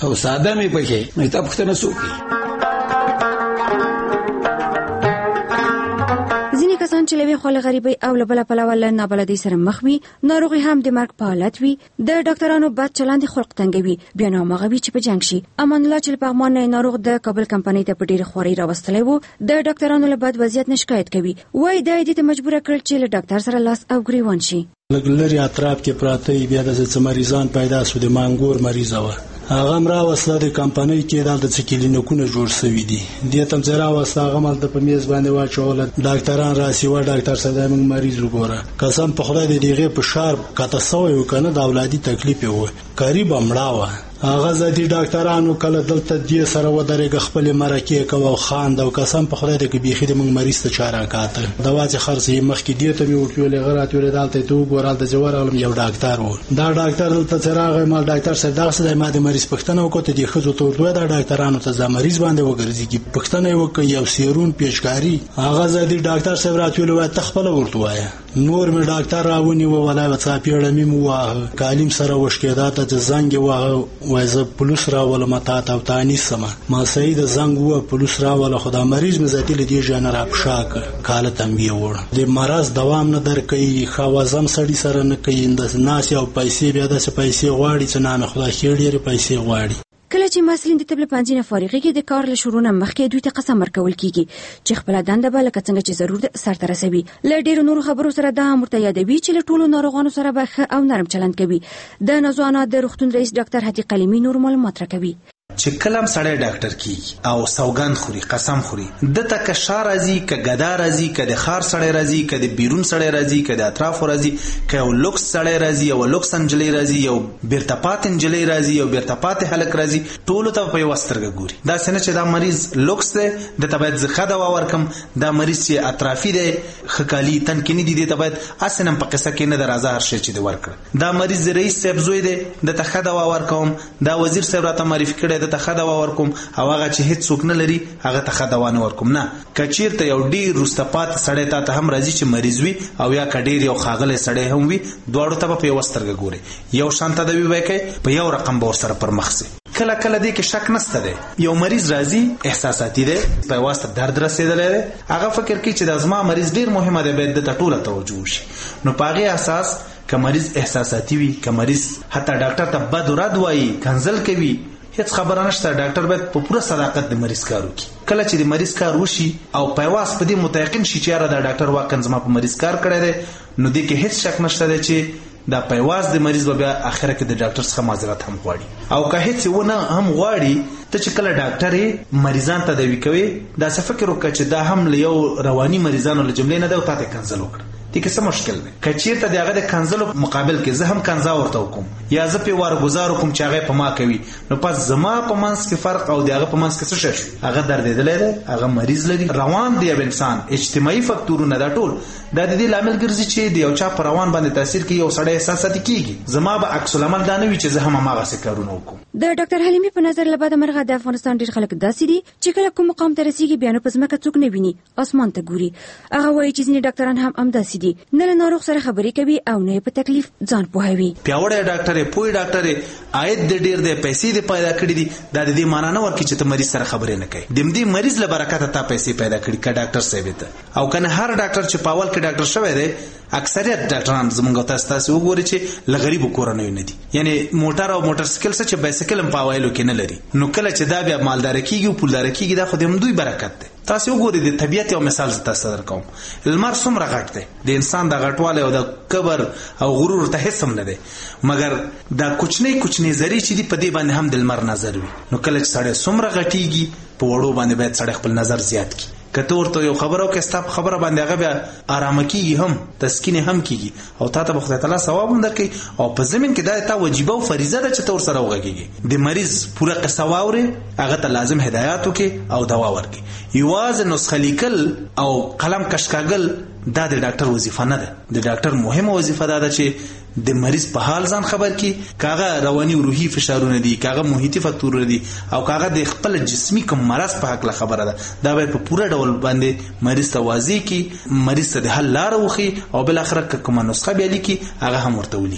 او ساده مې پکې نو ته پوښتنه وکړي. کسان چې لوي خپل غریبي او لبل پلوه له نابلدي سره مخ وي، ناروغي هم د مرګ په حالت وي، د ډاکټرانو بد چلند خلق تنګوي، بیا نو مغوي چې په جنگ شي. امان الله چې په امان ناروغ د کابل کمپنۍ ته په ډیر خوري راوستلې وو، د ډاکټرانو له بد وضعیت نه شکایت کوي. وای د دې ته مجبور کړ چې له ډاکټر سره لاس او ګریوان شي. لګلري اطراف کې پراته بیا د مریضان پیدا شو، د مانګور مریض و هغه مرا وسله د کمپنۍ کې دلته څه کلینیکونه جوړ شوي دي، دې تم زرا وسله هغه مل په میز باندې واچول، ډاکټران راسي و ډاکټر صدا موږ مریض وګوره، قسم په خدای دې دیغه په شار کته سوې وکنه د اولادي تکلیف و قریب امړاوه. هغه ځدی ډاکټرانو کله دلته دې سره ودرېګ خپل مرکه کوي خان دا قسم په خدای دې کې بيخي د موږ مریض ته چاره کاته دوا چې خرڅې مخ کې دې ته مې ورټولې غرات ولې دالته ته وګورال د جوار علم یو ډاکټر و، دا ډاکټر دلته چراغ مال ډاکټر سره دغه ما د مریض پښتنه وکړه دې خزو ته دوه دا ډاکټرانو ته ځا مریض باندې وګرځي کې پښتنه وکړي یو سیرون پیشکاری. هغه ځدی ډاکټر سره راتولې و تخپل ورته وایا نور مې ډاکټر راونی و ولا وڅا پیړه مې مو کالم سره وشکېدا ته زنګ وایزه پولیس راول متا تا تانی سما ما سید زنګ و پولیس راول خدا مریض مزتی لدی جنر ابشاک کاله تنبیه وړ د مرز دوام نه درکې خوازم سړی سره نه کوي د ناس او پیسې بیا د پیسې غواړي چې نه خدا خېړې پیسې غواړي. کله چې مسلین د طب له پنځینه فارغېږي د کار له شروع نه مخکې دوی ته قسم ورکول کیږي چې خپل دنده به لکه څنګه چې ضرور سرته رسوي. له ډیرو نورو خبرو سره دا هم ورته یادوي چې له ټولو ناروغانو سره به ښه او نرم چلند کوي. د نازوانه د روغتون رئیس ډاکټر هدي قلیمي نور معلومات راکوي چې کلم سړی ډاکټر کی او سوګند خوري قسم خوري د تک شار راځي ک غدا راځي ک د خار سړی راځي ک د بیرون سړی راځي ک د اطراف راځي ک یو لوکس سړی راځي او لوکس انجلی راځي یو بیرتپات انجلی راځي یو بیرتپات هلک راځي ټول ته په وسترګ ګوري. دا څنګه چې دا مریض لوکس دی د تبعید زخه دوا ورکم، دا مریض چې اطرافي دی خکالی تنکینی دي د تبعید اسنم په قصه کې نه درازه هر شي چې دی ورکړ. دا مریض رئیس صاحب زوی دی د تخه دوا ورکوم، دا وزیر صاحب راته معرفي کړی د تخه دوا ورکوم او هغه چې هیڅ څوک نه لري هغه تخه دوا نه ورکوم. نه کچیرته یو ډیر رستپات سړی ته هم راځي چې مریض وي او یا کډیر یو خاغله سړی هم وي، دواړو ته په وسترګ ګوري یو شانته دی وای کوي په یو رقم به سره پر مخ سي. کله کله دې کې شک نشته دی یو مریض راځي احساساتي دی په واسطه درد رسیدلې دی، هغه فکر کوي چې د ازما مریض ډیر مهمه دی باید د ټوله توجه شي. نو پاغي اساس که مریض احساساتي وي که مریض حتی ډاکټر ته بد رد وایي کنزل کوي هیڅ خبره نشته، ډاکټر باید په پوره صداقت د مریض کار وکړي. کله چې د مریض کار وشي او پیواز په دې متيقن شي چې دا ډاکټر واقعا زما په مریض کار کړی دی نو دې کې هیڅ شک نشته دی چې دا پیواز د مریض بیا اخره کې د ډاکټر څخه معذرت هم غواړي او که هیڅ ونه هم غواړي ته چې کله ډاکټر مریضان ته دوی کوي دا څه فکر وکړي چې دا هم له یو رواني مریضانو له جملې نه دی او تاسو کنسل وکړي. دې کې څه مشکل دی؟ کچیرته دغه د کنزلو مقابل کې زه هم کنزا ورته وکم یا زه په وارګزار کوم چې هغه په ما کوي نو پس زما په منځ کې فرق او دغه په منځ کې څه شي؟ هغه درد دی هغه مریض لري روان دی انسان اجتماعي فکتورونه دا ټول دا د دې لامل ګرځي چې د یو چا پر روان باندې تاثیر کوي او سړی احساساتي کیږي. زما به عکس العمل دا نه وي چې زه هم هغه څه کارونه وکم. د ډاکټر حلیمي په نظر له بعد مرغه د افغانستان ډیر خلک داسې دي چې کله کوم مقام ته رسیدي بیا نو په ځمکه څوک نه ویني اسمان ته ګوري. هغه وایي چې ځینې ډاکټران هم همداسې دي، نه له ناروغ سره خبرې کوي او نه په تکلیف ځان پوهوي. پیاوړی ډاکټر پوي ډاکټر عاید د ډیر د پیسې د پیدا کړې دي دا د دې معنا نه ورکړي چې ته مریض سره خبرې نه کوي. د دې مریض له برکته ته پیسې پیدا کړې ک ډاکټر صاحب ته او کنه هر ډاکټر چې پاول کې ډاکټر شوی دی اکثریت ډاکټران زمونږ تاسو وګورئ چې لغریب کورنۍ نه دي، یعنی موټر او موټر سایکل څخه چې بایسیکل هم پاوایلو کې نه لري. نو کله چې دا بیا مالدار کیږي او پولدار کیږي دا خو د دوی برکت دی. تاسو وګورئ د طبيعت یو مثال تاسو درکوم، لمر څومره غټ دی، د انسان د غټواله او د کبر او غرور ته هیڅ هم نه دی، مګر دا کوچنی ذری چې دی په دې باندې هم د لمر نظر وي. نو کله چې سړی څومره غټیږي په وړو باندې باید سړی خپل نظر زیات کړي. کته ورته یو خبرو کې ستاب خبره باندې هغه بیا آرام کیږي هم تسکین هم کیږي او تا ته بخدای تعالی ثواب هم درکړي او په زمين کې دا تا واجبہ او فریضه ده چې تور سره وغږیږي. د مریض پوره قصه واوري هغه ته لازم هدایت وکي او دوا ورکي. یوازې نسخه لیکل او قلم کشکاګل دا د ډاکټر وظیفه نه ده. د ډاکټر مهمه وظیفه ده چې د مریض په حال ځان خبر کی، کاغه رواني او روحي فشارونه دي، کاغه محیطي فاکتورونه دي او کاغه د خپل جسمي کوم مرض په حق خبره ده. دا به په پوره ډول باندې مریض ته واضح کی، مریض ته د حل لار وخی او بل اخر کومه نسخه به لیکي هغه هم ورته ولیکي.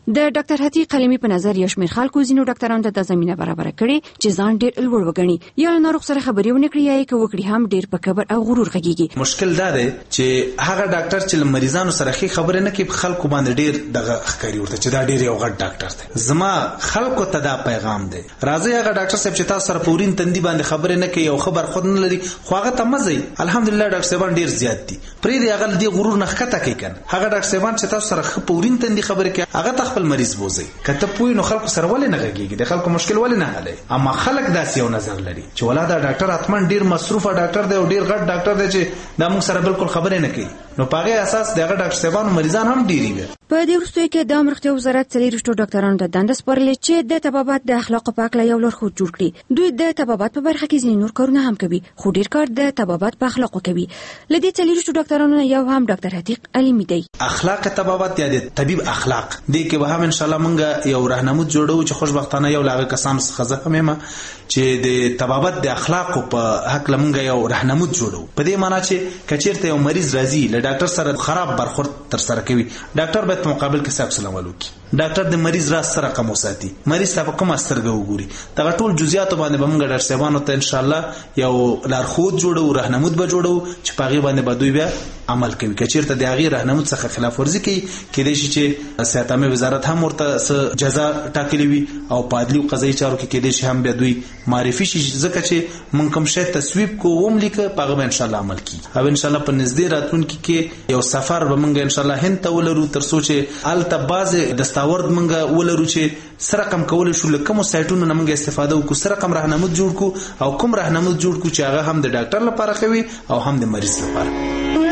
د ډاکټر هتی قلمي په نظر یو شمېر خلکو ځینو ډاکټرانو ته د زمينه برابر کړي چې ځان ډېر لوړ وګڼي یا ناروغ سره خبرې ونه کړي یا وکړي هم ډېر په کبر او غرور غږیږي. مشکل دا دی چې هغه ډاکټر چې مریضانو سره خبرې نه کوي خلکو باندې ډېر دغه ښکاری ورته چې دا ډېر یو غټ ډاکټر دی. زما خلکو ته دا پیغام دی راځي هغه ډاکټر صاحب چې تاسو سره پورین تندي باندې خبرې نه کوي او خبر خود نه لري خو هغه ته مزي الحمدلله ډاکټر صاحب ډیر زیات دي پرې دی هغه دی غرور نه ښکته کوي کنه هغه ډاکټر صاحب چې تاسو سره پورین تندي خبرې کوي هغه تخپل مریض بوزي کته پوی نو خلکو سره ولې نه غږیږي د خلکو مشکل ولې نه حل اما خلک داسې یو نظر لري چې ولادا ډاکټر اتمن ډیر مصروفه ډاکټر دی او ډیر غټ ډاکټر دی چې دا موږ سره بالکل خبرې نه کوي نو پاغه اساس دغه ډاکټر صاحبانو مریضان هم ډیری وي. په دې وروستیو کې د امریکا وزارت څلورشتو ډاکټرانو ته دنده سپارلې چې د طبابت د اخلاق په اړه یو لارښود جوړ کړي. دوی د طبابت په برخه کې ځینې نور کارونه هم کوي خو ډیر کار د طبابت په اخلاقو کوي. لدې څلورشتو ډاکټرانو یو هم ډاکټر عتیق علمی دی. اخلاق طبابت یا د طبيب اخلاق دې کې به هم ان شاء الله مونږ یو راهنمود جوړو چې خوشبختانه یو لاغه کسان څخه هم چې د طبابت د اخلاق په حق لمونږ یو راهنمود جوړو په دې معنی چې کچیرته یو مریض راځي له ډاکټر سره خراب برخورد تر سره کوي ډاکټر به مقابل کې صاحب سلام وکړي ډاکټر د مریض راز سره کوم وساتي مریض ته کوم سترګه وګوري دا ټول جزئیات باندې به موږ ډاکټر صاحبانو ته ان شاء الله یو لارښود جوړو راهنمود به جوړو چې پاغي باندې به دوی بیا عمل کوي کچیرته د هغه راهنمود څخه خلاف ورزي کوي کېدای شي چې صحت عامه وزارت هم ورته جزا ټاکلي وي او په عدلي او قضایي چارو کې کېدای شي هم بیا دوی معرفي شي ځکه چې مونږ کوم شی تصویب کوم لیکه پاغه ان شاء الله عمل کوي او ان شاء الله په نږدې راتلونکي کې یو سفر به مونږ ان شاء الله هند ته ولرو تر څو چې الته باز دستاورد مونږ ولرو چې سره کم کول شو لکه مو سایټونو نه مونږ استفاده وکړو سره کم راهنمود جوړ کو او کوم راهنمود جوړ کو چې هغه هم د ډاکټر لپاره کوي او هم د مریض لپاره.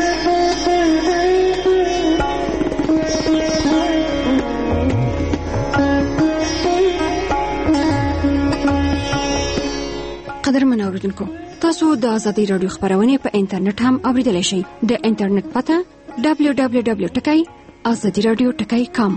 قدرمن اوریدونکو تاسو د آزادۍ رادیو خبرونه په انټرنیټ هم اوریدلای شئ د انټرنیټ پته www.azadiradio.com.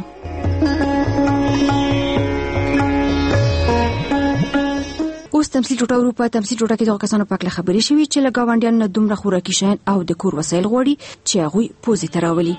اوس تمثيل جوړو په تمثيل جوړه کې د کسانو په اړه خبرې شوې چې لګاونډیان نه دومره خوراکي شین او د کور وسایل غوړي چې هغه پوزي تراولي.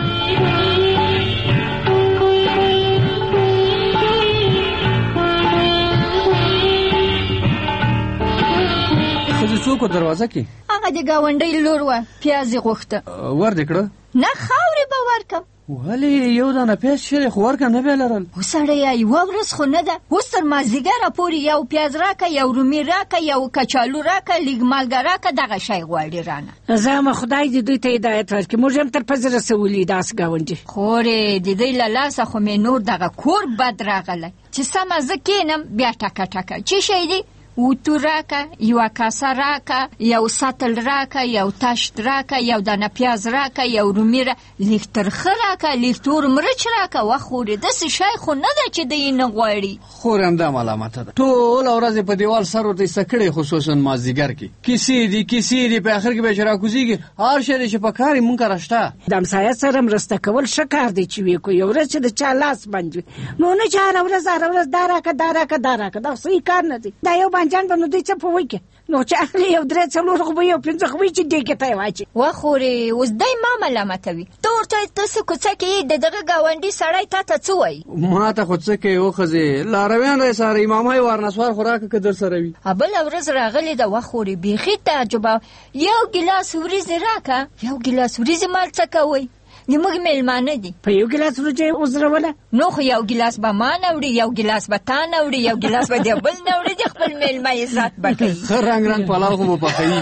څوک دروازه کې هغه د گاونډي لور و پیاز غوښته ور دکړه نه خاورې به ورکم ولی یو دانه پیاز شری خو ورکه نه بیلرل وسړی یو ورځ خو نه ده اوس تر مازیګره پورې یو پیاز راکه یو رومي راکه یو کچالو راکه لیګ مالګه راکه دغه شی غواړي رانه زما خدای دې دوی ته هدایت ورکړي موږ هم تر پزره رسولي داس گاونډي خورې د دې له لاسه خو مې نور دغه کور بد راغلی چې سمه زه کینم بیا ټکه ټکه چې شی دی وتو راکه یو کاسه راکه یو ساتل راکه یو تاشت راکه یو دانه پیاز راکه یو رومي لیکترخه راکه لیکتور مرچ راکه وخوري د څه شي خو نه ده چې دی نه غواړي خورم د علامت ده ټول ورځ په دیوال سر ورته سکړې خصوصا مازیګر کې کیسې دي په اخر کې به شرا کوزيږي هر شی چې په کاري مونږ راشته د امسایه سره مرسته کول شکار دی چې وی کو یو ورځ د چا لاس باندې نو نه چا ورځ داراکه دا صحیح کار نه دی دا یو جان بنو دې څه پوي کې نو چې اخلي یو درې څلور خو یو پنځه خو چې دې کې ته واچي وخوري اوس دای ما ملامتوي تورته تاسو کوڅه کې دغه گاونډي سړی ته څه وای ما ته خو څه کې وخزه لارویان رې سره امامای ورنسوار خوراک کې در سره وي ابل ورځ راغلی د وخوري بيخي تعجب یو ګلاس وريزه راکا یو ګلاس وريزه مال څه کوي نیمه میلمانه دي په یو ګلاس ورځي وزروله نو خو یو ګلاس به ما نه وړي یو ګلاس به تا نه وړي یو ګلاس به دی بل نه وړي د خپل میلمه عزت بکړي رنگ پلاو خو په خی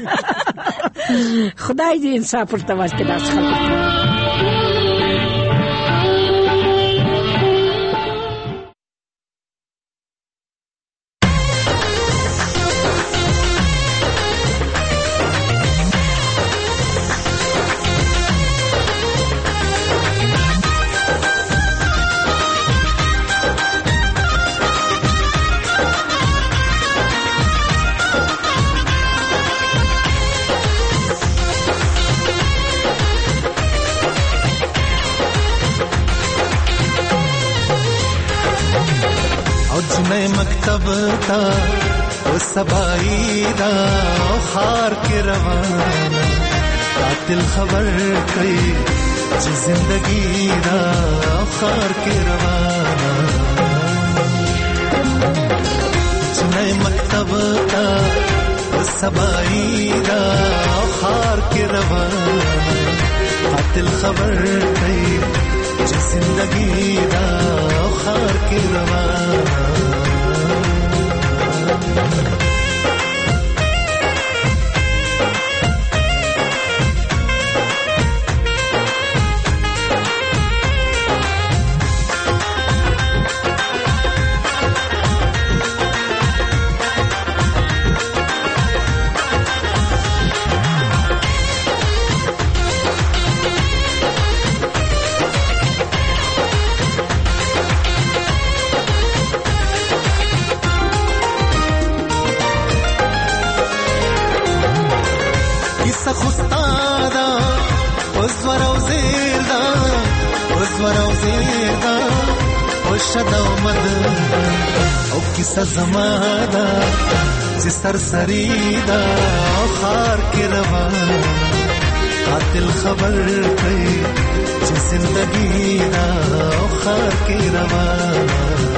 خدای دې انصاف ورته ورکړي داس خلک مکتب تا او سبائی دا او خار کے روانہ قاتل خبر کئی چې زندگی دا خار کې روانه چنه مکتب تا سبایی دا خار کې روانه قاتل خبر کوي چې زندگی دا خار کې روانه زمادا چې سرسری دا خار کې روانه قاتل خبر کوي چې زندگی دا خار کې روانه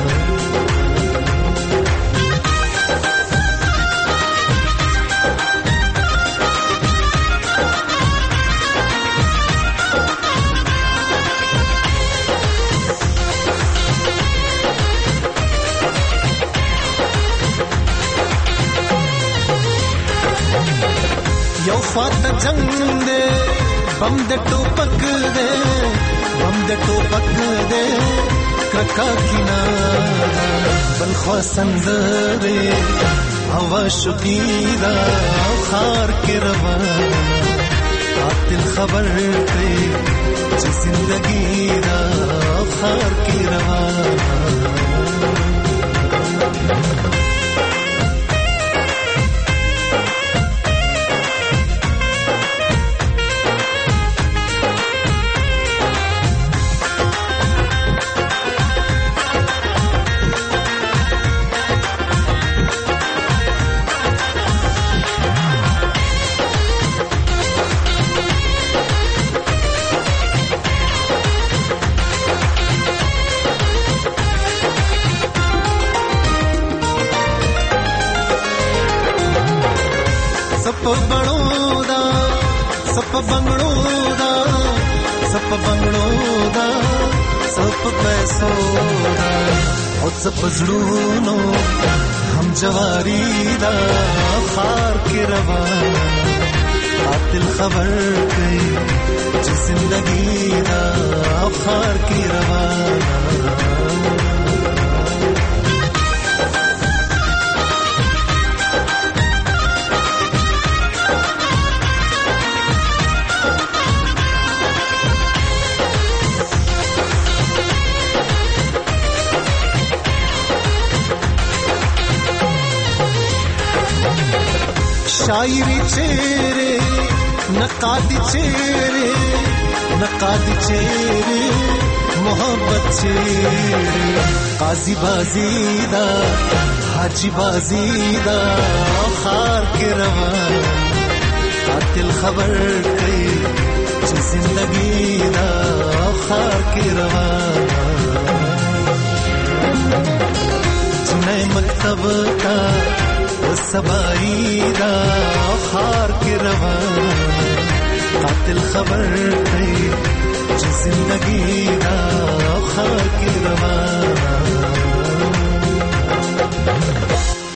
فات جنگ دے بم دے ٹوپک دے بم دے ټوپک دے کرکا کنارا بلخوا سندرے هوا شدیدا خار کے روانہ قاتل خبر کوي چې زندگی دا خار کے روانہ پزړونو هم جواری دا خار کې روانه قاتل خبر کوي چې زندگی دا خار کې روانه شاعری چهره نقادی چهره نقادی چهره محبت چهره قاضی بازی دا حاجی بازی دا خار کے روانه قاتل خبر کوي چې زندگی دا خار کے روانه چنه مکتب تا سبایی دا خار کې روانه قاتل خبر کوي چې زندگی دا خار کې روانه